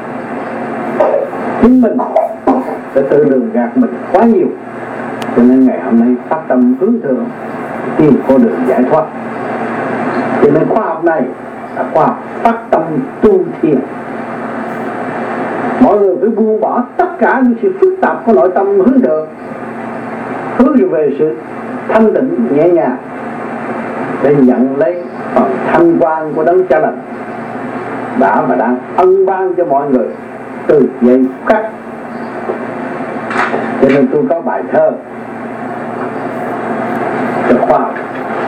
chính mình đã tự lường gạt mình quá nhiều, cho nên ngày hôm nay phát tâm hướng thượng tìm con đường giải thoát. Cho nên khoa học này là khoa học phát tâm tu thiền. Mọi người phải buông bỏ tất cả những sự phức tạp của nội tâm hướng thượng, hướng về sự thanh tịnh nhẹ nhàng để nhận lấy phần thanh quan của Đấng Cha Lành đã và đang ân ban cho mọi người từ giây khắc. Cho nên tôi có bài thơ cho khoa học.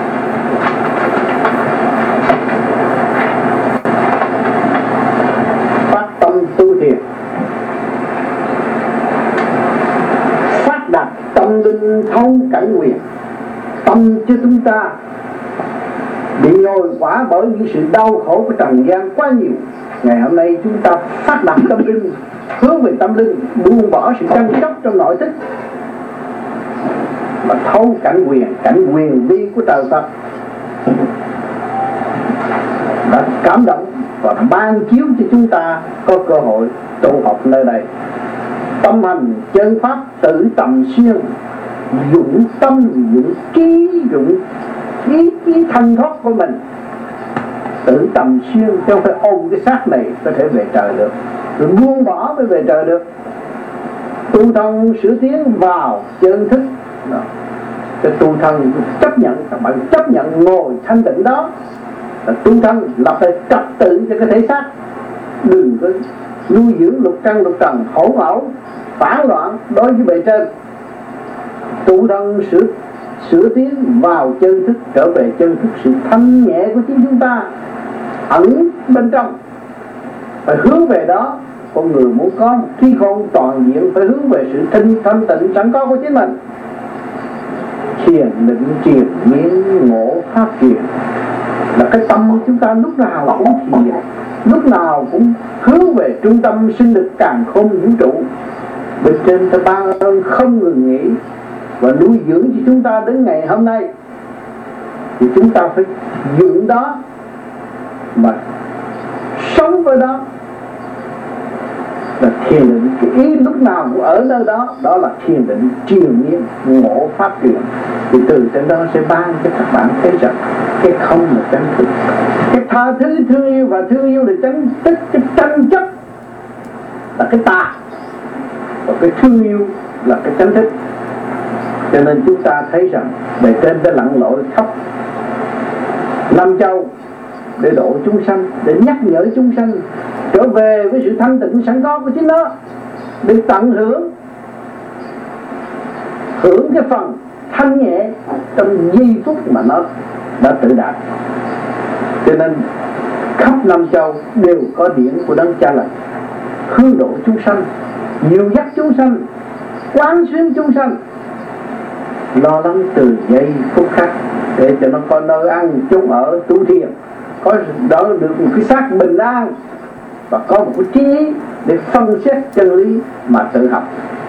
Phát tâm tu thiền, phát đạt tâm linh thấu cảnh quyền. Tâm cho chúng ta bị nhồi quả bởi những sự đau khổ của trần gian quá nhiều. Ngày hôm nay chúng ta phát đạt tâm linh, hướng về tâm linh, buông bỏ sự tranh chấp trong nội thức mà thấu cảnh quyền, cảnh quyền vi của trời Phật đã cảm động và ban chiếu cho chúng ta có cơ hội tu học nơi đây. Tâm hành chân pháp tự tầm xuyên, dụng tâm, dụng trí, dụng ý chí thanh thoát của mình tự tầm xuyên, chứ không phải ôm cái xác này có thể về trời được, rồi buông bỏ mới về trời được. Tu thân sửa tiến vào chân thức. Cái tu thân chấp nhận, các bạn chấp nhận ngồi thanh tịnh đó là tu thân, lập lại trật tự cho cái thể xác, đừng có nuôi dưỡng lục căn lục trần hỗn ẩu phản loạn đối với bề trên. Tu thân sửa sửa tiến vào chân thức, trở về chân thức, sự thanh nhẹ của chính chúng ta ẩn bên trong, phải hướng về đó. Con người muốn có một trí khôn toàn diện phải hướng về sự thanh thanh tịnh sẵn có của chính mình. Thiền định triền miên ngộ pháp truyền là cái tâm của chúng ta lúc nào cũng thiền, lúc nào cũng hướng về trung tâm sinh lực càn khôn vũ trụ. Bên trên ta ban ơn không ngừng nghỉ và nuôi dưỡng cho chúng ta đến ngày hôm nay, thì chúng ta phải dưỡng đó mà sống với đó. Là thiền định, cái ý lúc nào cũng ở nơi đó, đó là thiền định triền miên ngộ pháp truyền. Thì từ trên đó sẽ ban cho các bạn thấy rằng cái không là chân thực, cái tha thứ thương yêu và thương yêu để tránh tích cái tranh chấp là cái tà, và cái thương yêu là cái chánh thức. Cho nên chúng ta thấy rằng bề trên đã lặn lội khắp năm châu để độ chúng sanh, để nhắc nhở chúng sanh trở về với sự thanh tịnh sẵn có của chính nó, để tận hưởng hưởng cái phần thanh nhẹ trong giây phút mà nó đã tự đạt. Cho nên khắp năm châu đều có điển của Đấng Cha Lành hướng độ chúng sanh, dìu dắt chúng sanh, quán xuyến chúng sanh, lo lắng từ giây phút khắc để cho nó có nơi ăn chúng ở tu thiền, có đỡ được một cái xác bình an và có một cái trí để phân xét chân lý mà tự học.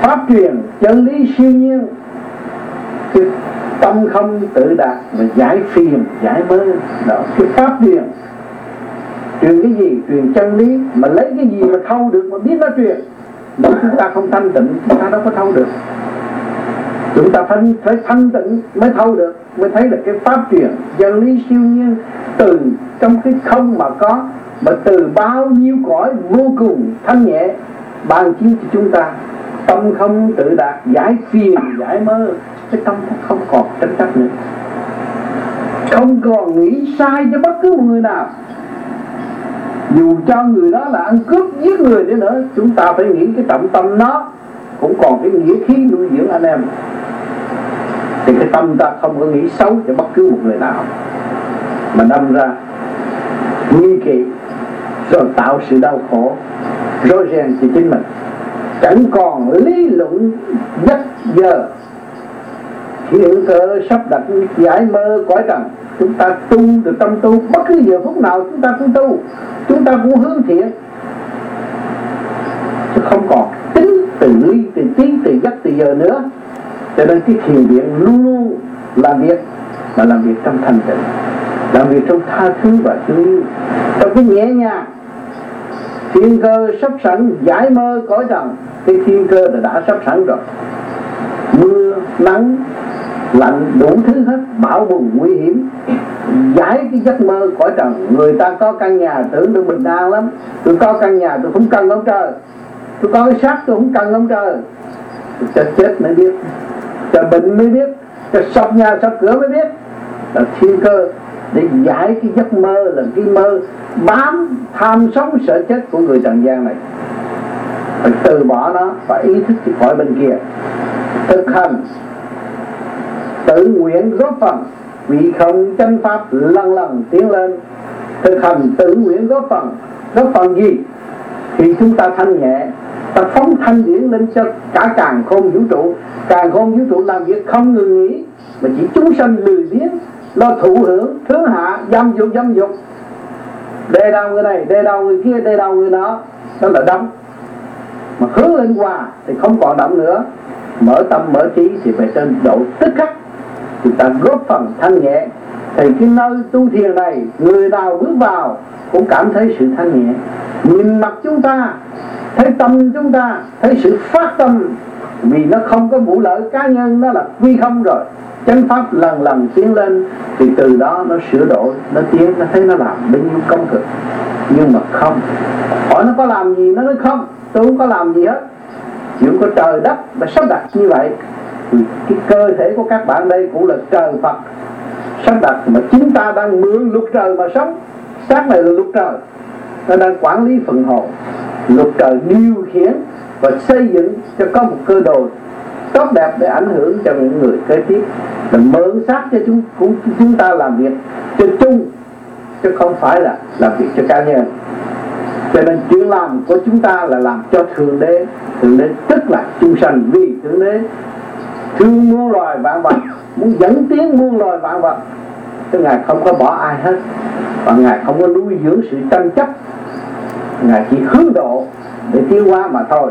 pháp truyền chân lý siêu nhiên, cái tâm không tự đạt mà giải phiền giải mơ. Đó, cái pháp truyền truyền cái gì? Truyền chân lý. Mà lấy cái gì mà thâu được mà biết nó truyền? Nếu chúng ta không thanh tịnh, chúng ta đâu có thâu được. Chúng ta phải, phải thanh tịnh mới thâu được, mới thấy được cái pháp truyền chân lý siêu nhiên, từ trong cái không mà có, mà từ bao nhiêu cõi vô cùng thanh nhẹ ban chiếu cho chúng ta. Tâm không tự đạt, giải phiền giải mơ, cái tâm không còn tranh chấp nữa, không còn nghĩ sai cho bất cứ một người nào. Dù cho người đó là ăn cướp giết người đi nữa, chúng ta phải nghĩ cái trọng tâm nó cũng còn cái nghĩa khí nuôi dưỡng anh em. Thì cái tâm ta không có nghĩ xấu cho bất cứ một người nào, mà đâm ra nghi kỵ rồi tạo sự đau khổ rối ren cho chính mình, chẳng còn lý luận dắt giờ hiện cơ sắp đặt giải mơ cõi trần. Chúng ta tu từ tâm tu, bất cứ giờ phút nào chúng ta cũng tu, chúng ta cũng hướng thiện, chứ không còn tính từ ly từ tí từ giấc từ giờ nữa. Cho nên cái thiền viện luôn luôn làm việc, mà làm việc trong thanh tịnh, làm việc trong tha thứ và thương yêu, trong cái nhẹ nhàng. Thiên cơ sắp sẵn giải mơ cõi trần, cái thiên cơ là đã sắp sẵn rồi. Mưa nắng lạnh đủ thứ hết, bão bùng nguy hiểm, giải cái giấc mơ cõi trần. Người ta có căn nhà tưởng tôi bình an lắm, tôi có căn nhà tôi không cần ông trời, tôi có cái xác tôi không cần ông trời. Tôi cho chết mới biết, cho bệnh mới biết, cho sập nhà sập cửa mới biết. Là thiên cơ để giải cái giấc mơ, là cái mơ bám tham sống sợ chết của người trần gian này. Phải từ bỏ nó và ý thức đi khỏi bên kia, thực hành tự nguyện góp phần vị không chánh pháp lần lần tiến lên. Thực hành tự nguyện góp phần, góp phần gì? Thì chúng ta thanh nhẹ, ta phóng thanh điển lên cho cả càn khôn vũ trụ. Càn khôn vũ trụ làm việc không ngừng nghỉ, mà chỉ chúng sanh lười biếng lo thụ hưởng, thứ hạ, dâm dục dâm dục, đề đầu người này, đề đầu người kia, đề đầu người đó, đó là đóng. Mà hướng lên hòa thì không còn động nữa, mở tâm mở trí thì phải trên độ tức khắc. Thì ta góp phần thanh nhẹ, thì cái nơi tu thiền này người nào bước vào cũng cảm thấy sự thanh nhẹ. Nhìn mặt chúng ta, thấy tâm chúng ta, thấy sự phát tâm, vì nó không có vụ lợi cá nhân, nó là quy không rồi. Chánh pháp lần lần tiến lên, thì từ đó nó sửa đổi, nó tiến, nó thấy nó làm bao nhiêu công cực. Nhưng mà không, hỏi nó có làm gì, nó nói không, tôi không có làm gì hết. Chỉ có trời đất và sắp đặt như vậy. Thì cái cơ thể của các bạn đây cũng là trời Phật sắp đặt, mà chúng ta đang mượn luật trời mà sống. Xác này là luật trời, nó đang quản lý phần hồn. Luật trời điều khiển và xây dựng cho có một cơ đồ tốt đẹp để ảnh hưởng cho những người kế tiếp, là mượn xác cho chúng, cũng, chúng ta làm việc cho chung, chứ không phải là làm việc cho cá nhân. Cho nên chuyện làm của chúng ta là làm cho Thượng Đế. Thượng Đế tức là chúng sanh, vì Thượng Đế thương muôn loài vạn vật, muốn dẫn tiến muôn loài vạn vật, chứ Ngài không có bỏ ai hết, và Ngài không có nuôi dưỡng sự tranh chấp. Ngài chỉ hướng độ để tiến hóa mà thôi.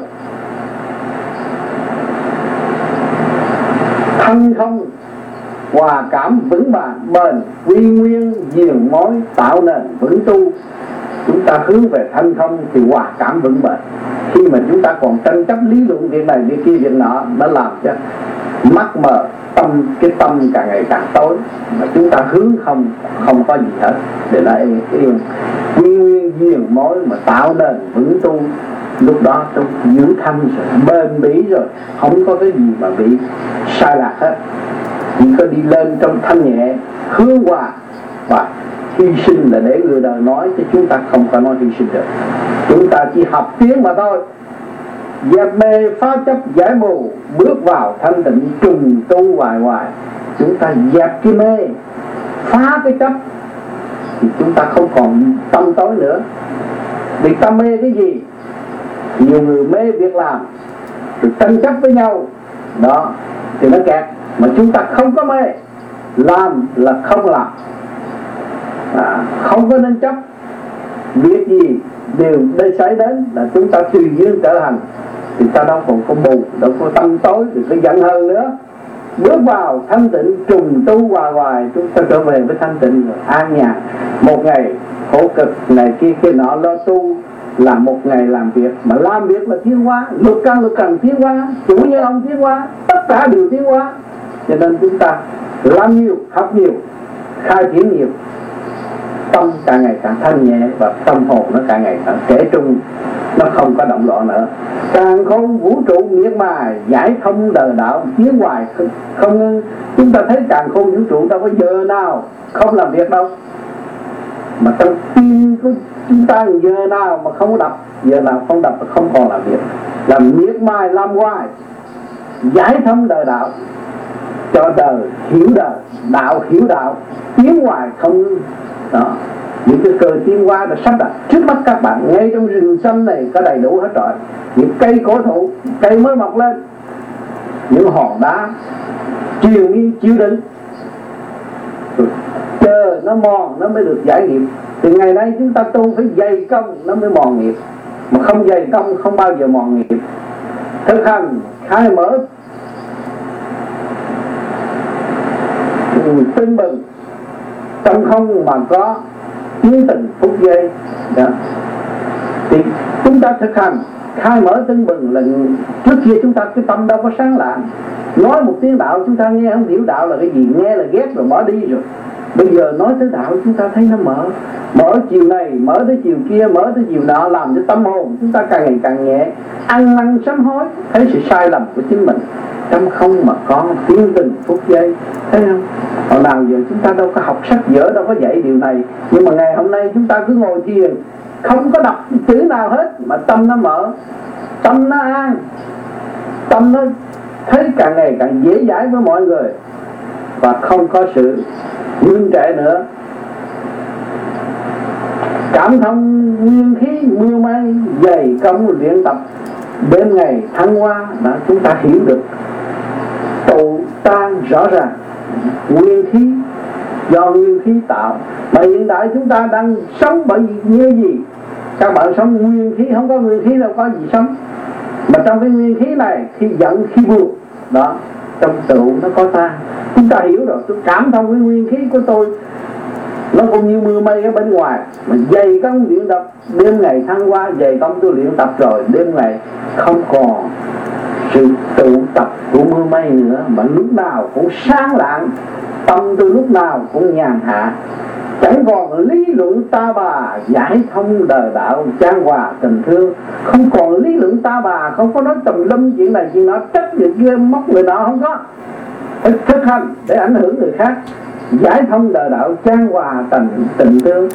Thanh không hòa cảm vững vàng bền, quy nguyên diền mối tạo nền vững tu. Chúng ta hướng về thanh không thì hòa cảm vững bền. Khi mà chúng ta còn tranh chấp lý luận việc này việc kia việc nọ, nó làm cho mắt mờ, tâm cái tâm càng ngày càng tối. Mà chúng ta hướng không, không có gì hết, để nó yên yên quy nguyên diền mối mà tạo nền vững tu. Lúc đó tôi giữ thanh rồi, bền bỉ rồi, không có cái gì mà bị sai lạc hết. Chỉ có đi lên trong thanh nhẹ, hướng hòa và hy sinh là để người đời nói, chứ chúng ta không có nói hy sinh được. Chúng ta chỉ học tiếng mà thôi. Dẹp mê phá chấp giải mù, bước vào thanh tịnh trùng tu hoài hoài. Chúng ta dẹp cái mê, phá cái chấp, thì chúng ta không còn tâm tối nữa. Vì tâm mê cái gì? Nhiều người mê việc làm, rồi tranh chấp với nhau, đó thì nó kẹt. Mà chúng ta không có mê, làm là không làm, à, không có nên chấp. Việc gì đều đây xảy đến là chúng ta tùy duyên trở hành. thì ta đâu còn có buồn, đâu có tâm tối thì có giận hơn nữa. Bước vào thanh tịnh trùng tu hoài hoài, chúng ta trở về với thanh tịnh rồi an nhàn. Một ngày khổ cực này kia kia nọ lo tu là một ngày làm việc, mà làm việc là tiến hóa, lục căn lục trần tiến hóa, chủ nhân ông tiến hóa, tất cả đều tiến hóa. Cho nên chúng ta làm nhiều, học nhiều, khai triển nhiều, tâm càng ngày càng thanh nhẹ và tâm hồn nó càng ngày càng trẻ trung, nó không có động loạn nữa. Càng không vũ trụ miệt mài giải thông đời đạo tiến hoài không, không chúng ta thấy càng không vũ trụ đâu có giờ nào không làm việc đâu, mà trong tim của chúng ta giờ nào mà không đập, giờ nào không đập là không còn làm việc, làm miệt mài làm hoài giải thông đời đạo cho đời hiểu đời, đạo hiểu đạo, tiến hoài không ngưng. Đó, những cái cơ tiến hóa đã sắp đặt trước mắt các bạn. Ngay trong rừng xanh này có đầy đủ hết rồi, những cây cổ thụ, cây mới mọc lên, những hòn đá triền miên chịu đựng, chờ nó mòn nó mới được giải nghiệp. Thì ngày nay chúng ta tu phải dày công nó mới mòn nghiệp, mà không dày công không bao giờ mòn nghiệp. Thực hành khai mở tinh bừng trong không mà có tiến tình phút giây đó. Thì chúng ta thực hành khai mở tinh bừng là trước kia chúng ta cái tâm đâu có sáng lạng, nói một tiếng đạo chúng ta nghe không hiểu đạo là cái gì, nghe là ghét rồi bỏ đi rồi. Bây giờ nói tới đạo chúng ta thấy nó mở, mở chiều này, mở tới chiều kia, mở tới chiều nọ, làm cho tâm hồn chúng ta càng ngày càng nhẹ, ăn năn sám hối, thấy sự sai lầm của chính mình. Trong không mà có tiến tình phút giây, thấy không? Hồi nào giờ chúng ta đâu có học sách vở, đâu có dạy điều này, nhưng mà ngày hôm nay chúng ta cứ ngồi thiền, không có đọc chữ nào hết, mà tâm nó mở, tâm nó an, tâm nó thấy càng ngày càng dễ dãi với mọi người, và không có sự ngưng trệ nữa. Cảm thông nguyên khí mưa mây, dày công luyện tập đêm ngày thăng hoa, đó chúng ta hiểu được tụ tan rõ ràng. Nguyên khí do nguyên khí tạo, mà hiện tại chúng ta đang sống bởi vì như gì? Các bạn sống nguyên khí, không có nguyên khí đâu có gì sống. Mà trong cái nguyên khí này, khi giận khi buồn đó, trong tụ nó có tan. Chúng ta hiểu rồi, tôi cảm thông cái nguyên khí của tôi, nó cũng như mưa mây ở bên ngoài, mà dày công luyện tập đêm ngày thăng hoa, dày công tôi luyện tập rồi, đêm ngày không còn sự tụ tập của mưa mây nữa, mà lúc nào cũng sáng lạng, tâm tôi lúc nào cũng nhàn hạ, chẳng còn lý luận ta bà, giải thông đời đạo chan hòa tình thương. Không còn lý luận ta bà, không có nói tùm lum chuyện này chuyện nọ, trách người kia móc người nọ, không có. Phải thực hành để ảnh hưởng người khác, giải thông đời đạo chan hòa tình tình thương.